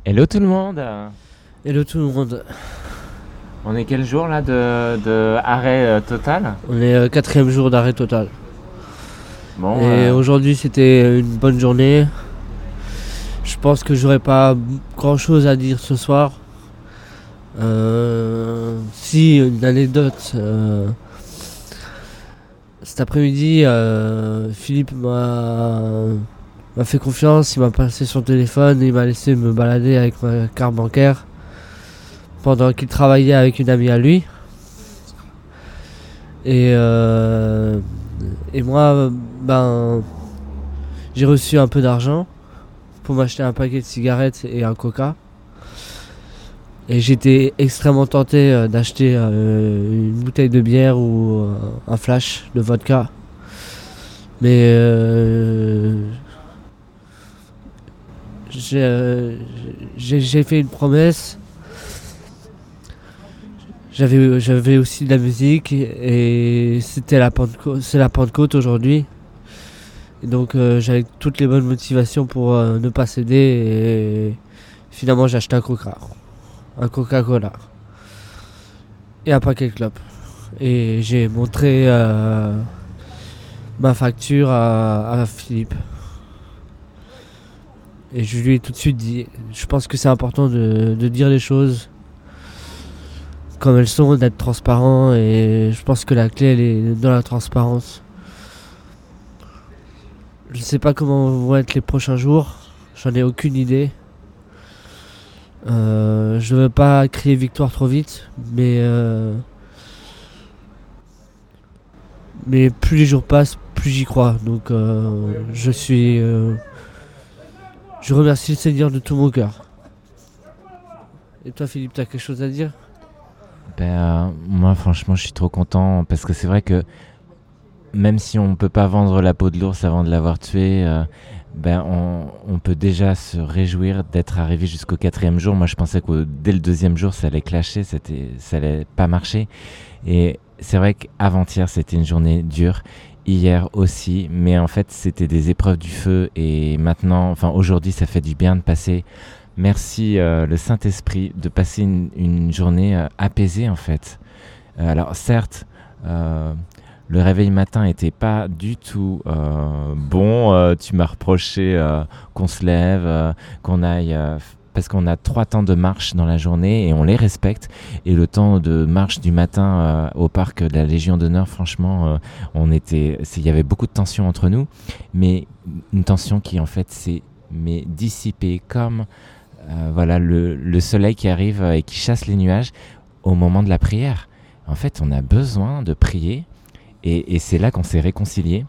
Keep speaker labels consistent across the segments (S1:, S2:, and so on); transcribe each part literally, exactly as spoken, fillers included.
S1: Hello tout le monde.
S2: Hello tout le monde.
S1: On est quel jour là de, de arrêt euh, total?
S2: On est euh, quatrième jour d'arrêt total.
S1: Bon,
S2: Et
S1: euh,
S2: aujourd'hui c'était une bonne journée. Je pense que j'aurais pas grand chose à dire ce soir. Euh, si, une anecdote. Euh, cet après-midi, euh, Philippe m'a, m'a fait confiance, il m'a passé son téléphone et il m'a laissé me balader avec ma carte bancaire pendant qu'il travaillait avec une amie à lui. Et, euh, et moi, ben, j'ai reçu un peu d'argent pour m'acheter un paquet de cigarettes et un coca. Et j'étais extrêmement tenté euh, d'acheter euh, une bouteille de bière ou euh, un flash de vodka. Mais euh, j'ai, euh, j'ai, j'ai fait une promesse. J'avais, j'avais aussi de la musique et c'était la Pentecôte, c'est la Pentecôte aujourd'hui. Et donc euh, j'avais toutes les bonnes motivations pour euh, ne pas céder et finalement j'ai acheté un coca, un Coca-Cola et un paquet de clopes. Et j'ai montré euh, ma facture à, à Philippe. Et je lui ai tout de suite dit, je pense que c'est important de, de dire les choses comme elles sont, d'être transparent, et je pense que la clé elle est dans la transparence. Je ne sais pas comment vont être les prochains jours, j'en ai aucune idée. Euh, je ne veux pas crier victoire trop vite, mais euh, mais plus les jours passent, plus j'y crois. Donc euh, je suis, euh, je remercie le Seigneur de tout mon cœur. Et toi, Philippe, t'as quelque chose à dire?
S1: ben, euh, moi franchement je suis trop content parce que c'est vrai que même si on ne peut pas vendre la peau de l'ours avant de l'avoir tué, euh, ben on, on peut déjà se réjouir d'être arrivé jusqu'au quatrième jour. Moi je pensais que dès le deuxième jour ça allait clasher, c'était, ça allait pas marcher. Et c'est vrai qu'avant-hier c'était une journée dure, hier aussi, mais en fait c'était des épreuves du feu et maintenant, enfin aujourd'hui ça fait du bien de passer. Merci euh, le Saint-Esprit de passer une, une journée euh, apaisée en fait. Euh, alors certes, euh, le réveil matin était pas du tout euh, bon. Euh, tu m'as reproché euh, qu'on se lève, euh, qu'on aille... Euh, parce qu'on a trois temps de marche dans la journée et on les respecte. Et le temps de marche du matin euh, au parc de la Légion d'honneur, franchement, euh, on était, il y avait beaucoup de tension entre nous, mais une tension qui en fait s'est mais dissipée comme euh, voilà le, le soleil qui arrive et qui chasse les nuages au moment de la prière. En fait, on a besoin de prier. Et, et c'est là qu'on s'est réconciliés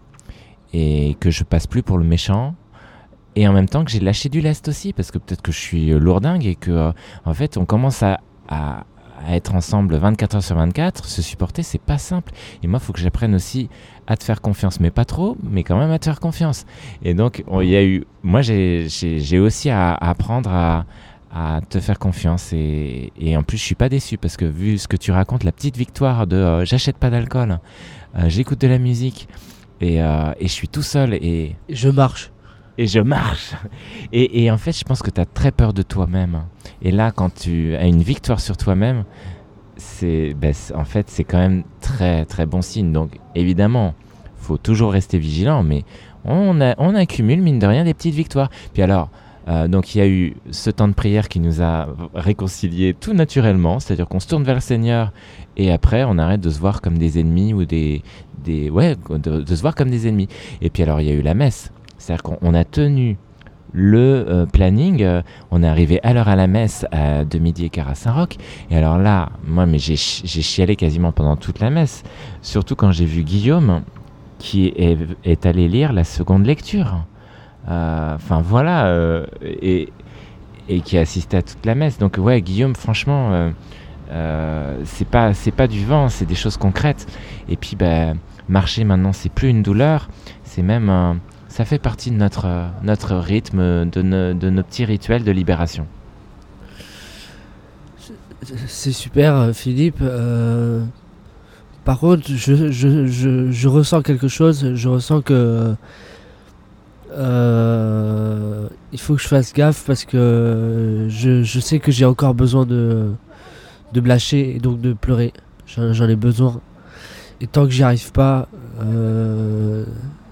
S1: et que je passe plus pour le méchant et en même temps que j'ai lâché du lest aussi parce que peut-être que je suis lourdingue et que euh, en fait on commence à, à, à être ensemble vingt-quatre heures sur vingt-quatre, se supporter c'est pas simple et moi il faut que j'apprenne aussi à te faire confiance, mais pas trop, mais quand même à te faire confiance. Et donc il y a eu, moi j'ai, j'ai, j'ai aussi à, à apprendre à à te faire confiance et, et en plus je suis pas déçu parce que vu ce que tu racontes, la petite victoire de euh, j'achète pas d'alcool, euh, j'écoute de la musique et, euh, et je suis tout seul et
S2: Je marche.
S1: et je marche et, et en fait je pense que tu as très peur de toi-même et là quand tu as une victoire sur toi-même c'est, ben, c'est en fait c'est quand même très très bon signe. Donc évidemment faut toujours rester vigilant, mais on, a, on accumule mine de rien des petites victoires. Puis alors Euh, donc il y a eu ce temps de prière qui nous a réconciliés tout naturellement, c'est-à-dire qu'on se tourne vers le Seigneur et après on arrête de se voir comme des ennemis ou des, des ouais, de, de se voir comme des ennemis. Et puis alors il y a eu la messe, c'est-à-dire qu'on a tenu le euh, planning, euh, on est arrivé à l'heure à la messe à de midi et quart à Saint-Roch. Et alors là, moi mais j'ai, j'ai chialé quasiment pendant toute la messe, surtout quand j'ai vu Guillaume qui est, est allé lire la seconde lecture. Enfin euh, voilà, euh, et, et qui assistait à toute la messe. Donc ouais, Guillaume, franchement, euh, euh, c'est pas c'est pas du vent, c'est des choses concrètes. Et puis bah, marcher maintenant, c'est plus une douleur, c'est même un, ça fait partie de notre notre rythme, de, ne, de nos petits rituels de libération.
S2: C'est super, Philippe. Euh, par contre, je, je, je, je ressens quelque chose. Je ressens que euh, il faut que je fasse gaffe parce que je, je sais que j'ai encore besoin de, de me lâcher et donc de pleurer. J'en, j'en ai besoin. Et tant que j'y arrive pas, euh,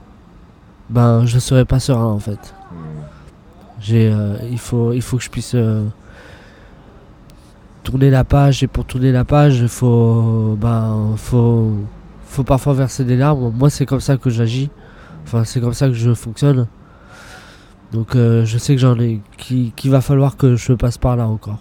S2: ben je serai pas serein en fait. J'ai, euh, il faut, il faut que je puisse euh, tourner la page, et pour tourner la page, il faut, ben, faut, faut parfois verser des larmes. Moi, c'est comme ça que j'agis. Enfin, c'est comme ça que je fonctionne. Donc, euh, je sais que j'en ai, qu'il, qu'il va falloir que je passe par là encore.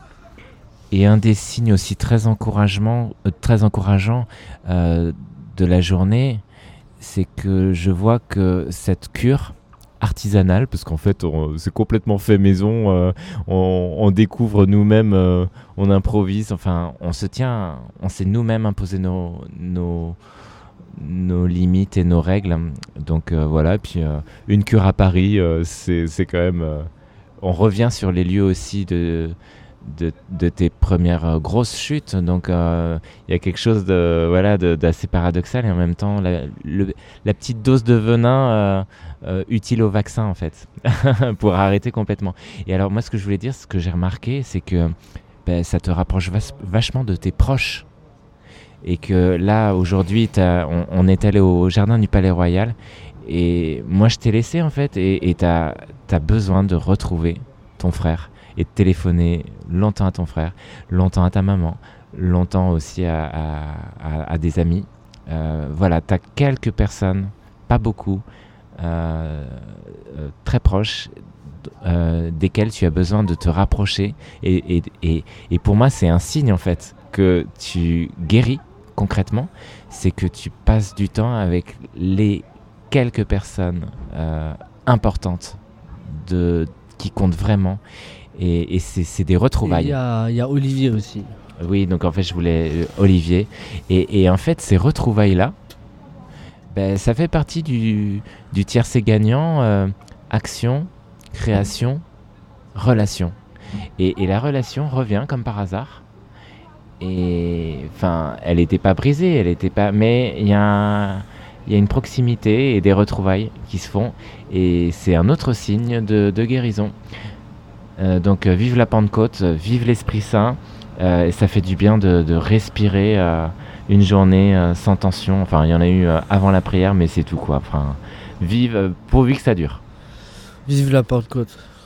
S1: Et un des signes aussi très encouragement, euh, très encourageant euh, de la journée, c'est que je vois que cette cure artisanale, parce qu'en fait on, c'est complètement fait maison, euh, on, on découvre nous-mêmes, euh, on improvise, enfin on se tient, on s'est nous-mêmes imposé nos, nos, nos limites et nos règles. Donc euh, voilà, puis euh, une cure à Paris, euh, c'est, c'est quand même... Euh, on revient sur les lieux aussi de... De, de tes premières euh, grosses chutes, donc il euh, y a quelque chose de, voilà, de, d'assez paradoxal et en même temps la, le, la petite dose de venin euh, euh, utile au vaccin en fait pour arrêter complètement. Et alors moi ce que je voulais dire, ce que j'ai remarqué, c'est que ben, ça te rapproche vas- vachement de tes proches et que là aujourd'hui on, on est allé au jardin du Palais Royal et moi je t'ai laissé en fait et tu as besoin de retrouver ton frère et de téléphoner longtemps à ton frère, longtemps à ta maman, longtemps aussi à, à, à, à des amis. Euh, voilà, tu as quelques personnes, pas beaucoup, euh, euh, très proches, euh, desquelles tu as besoin de te rapprocher. Et, et, et, et pour moi, c'est un signe en fait que tu guéris concrètement, c'est que tu passes du temps avec les quelques personnes euh, importantes de, qui comptent vraiment. Et, et c'est, c'est des retrouvailles.
S2: Il y a, y a Olivier aussi.
S1: Oui, donc en fait, je voulais euh, Olivier. Et, et en fait, ces retrouvailles-là, ben, ça fait partie du, du tiercé gagnant, euh, action, création, relation. Et, et la relation revient comme par hasard. Et enfin, elle n'était pas brisée, elle était pas. Mais il y a il y a une proximité et des retrouvailles qui se font. Et c'est un autre signe de, de guérison. Euh, donc euh, vive la Pentecôte, euh, vive l'Esprit Saint, euh, et ça fait du bien de, de respirer euh, une journée euh, sans tension. Enfin, il y en a eu euh, avant la prière, mais c'est tout quoi. Enfin, vive, euh, pourvu que ça dure.
S2: Vive la Pentecôte.